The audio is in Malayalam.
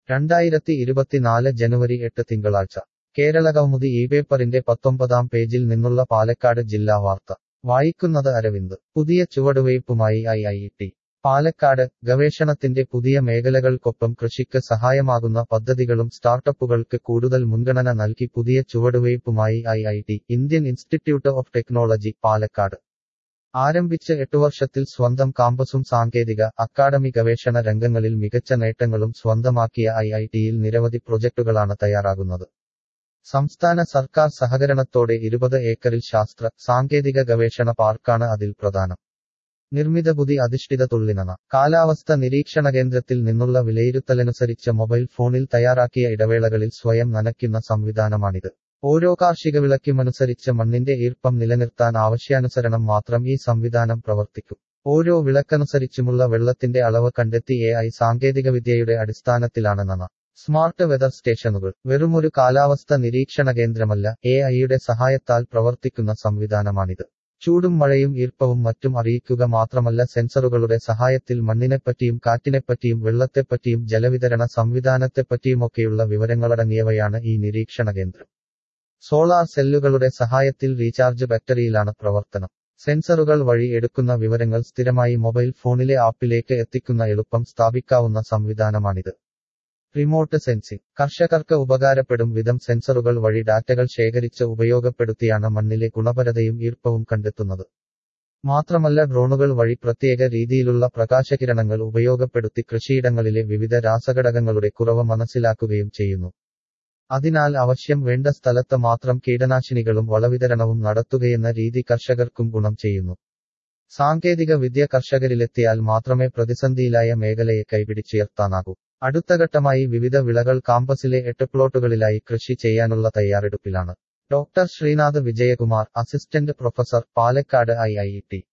2024 ജനുവരി 8 തിങ്കളാഴ്ച കേരളകൗമുദി ഈ പേപ്പറിന്റെ 19-ാം പേജിൽ നിന്നുള്ള പാലക്കാട് ജില്ലാ വാർത്ത വായിക്കുന്നത് അരവിന്ദ്. പുതിയ ചുവടുവയ്പുമായി ഐഐടി പാലക്കാട്. ഗവേഷണത്തിന്റെ പുതിയ മേഖലകൾക്കൊപ്പം കൃഷിക്ക് സഹായമാകുന്ന പദ്ധതികളും സ്റ്റാർട്ടപ്പുകൾക്ക് കൂടുതൽ മുൻഗണന നൽകി പുതിയ ചുവടുവയ്പുമായി IIT Indian Institute of Technology Palakkad ആരംഭിച്ച് 8 വർഷത്തിൽ സ്വന്തം കാമ്പസും സാങ്കേതിക അക്കാഡമി ഗവേഷണ രംഗങ്ങളിൽ മികച്ച നേട്ടങ്ങളും സ്വന്തമാക്കിയ ഐഐടിയിൽ നിരവധി പ്രൊജക്ടുകളാണ് തയ്യാറാകുന്നത്. സംസ്ഥാന സർക്കാർ സഹകരണത്തോടെ 20 ഏക്കറിൽ ശാസ്ത്ര സാങ്കേതിക ഗവേഷണ പാർക്കാണ് അതിൽ പ്രധാനം. നിർമ്മിത ബുദ്ധി അധിഷ്ഠിത തുള്ളിനന കാലാവസ്ഥ നിരീക്ഷണ കേന്ദ്രത്തിൽ നിന്നുള്ള വിലയിരുത്തലനുസരിച്ച് മൊബൈൽ ഫോണിൽ തയ്യാറാക്കിയ ഇടവേളകളിൽ സ്വയം നനയ്ക്കുന്ന സംവിധാനമാണിത്. ഓരോ കാർഷിക വിളയ്ക്കുമനുസരിച്ച് മണ്ണിന്റെ ഈർപ്പം നിലനിർത്താൻ ആവശ്യാനുസരണം മാത്രം ഈ സംവിധാനം പ്രവർത്തിക്കും. ഓരോ വിളക്കനുസരിച്ചുമുള്ള വെള്ളത്തിന്റെ അളവ് കണ്ടെത്തി AI സാങ്കേതികവിദ്യയുടെ അടിസ്ഥാനത്തിലാണ് നന സ്മാർട്ട് വെതർ സ്റ്റേഷനുകൾ വെറുമൊരു കാലാവസ്ഥ നിരീക്ഷണ കേന്ദ്രമല്ല, AIയുടെ സഹായത്താൽ പ്രവർത്തിക്കുന്ന സംവിധാനമാണിത്. ചൂടും മഴയും ഈർപ്പവും മറ്റും അറിയിക്കുക മാത്രമല്ല, സെൻസറുകളുടെ സഹായത്തിൽ മണ്ണിനെപ്പറ്റിയും കാറ്റിനെപ്പറ്റിയും വെള്ളത്തെപ്പറ്റിയും ജലവിതരണ സംവിധാനത്തെപ്പറ്റിയുമൊക്കെയുള്ള വിവരങ്ങളടങ്ങിയവയാണ് ഈ നിരീക്ഷണ കേന്ദ്രം. സോളാർ സെല്ലുകളുടെ സഹായത്തിൽ റീചാർജ് ബാറ്ററിയിലാണ് പ്രവർത്തനം. സെൻസറുകൾ വഴി എടുക്കുന്ന വിവരങ്ങൾ സ്ഥിരമായി മൊബൈൽ ഫോണിലെ ആപ്പിലേക്ക് എത്തിക്കുന്ന എളുപ്പം സ്ഥാപിക്കാവുന്ന സംവിധാനമാണിത്. റിമോട്ട് സെൻസിംഗ് കർഷകർക്ക് ഉപകാരപ്പെടും വിധം സെൻസറുകൾ വഴി ഡാറ്റകൾ ശേഖരിച്ച് ഉപയോഗപ്പെടുത്തിയാണ് മണ്ണിലെ ഗുണപരതയും ഈർപ്പവും കണ്ടെത്തുന്നത്. മാത്രമല്ല, ഡ്രോണുകൾ വഴി പ്രത്യേക രീതിയിലുള്ള പ്രകാശകിരണങ്ങൾ ഉപയോഗപ്പെടുത്തി കൃഷിയിടങ്ങളിലെ വിവിധ രാസഘടകങ്ങളുടെ കുറവ് മനസ്സിലാക്കുകയും ചെയ്യുന്നു. അതിനാൽ ആവശ്യം വേണ്ട സ്ഥലത്ത് മാത്രം കീടനാശിനികളും വളവിതരണവും നടത്തുകയെന്ന രീതി കർഷകർക്കും ഗുണം ചെയ്യുന്നു. സാങ്കേതിക വിദ്യ കർഷകരിലെത്തിയാൽ മാത്രമേ പ്രതിസന്ധിയിലായ മേഖലയെ കൈപിടിച്ചുയർത്താനാകൂ. അടുത്ത ഘട്ടമായി വിവിധ വിളകൾ കാമ്പസിലെ 8 പ്ലോട്ടുകളിലായി കൃഷി ചെയ്യാനുള്ള തയ്യാറെടുപ്പിലാണ്. Doctor Srinath Vijayakumar, assistant professor, Palakkad IIT.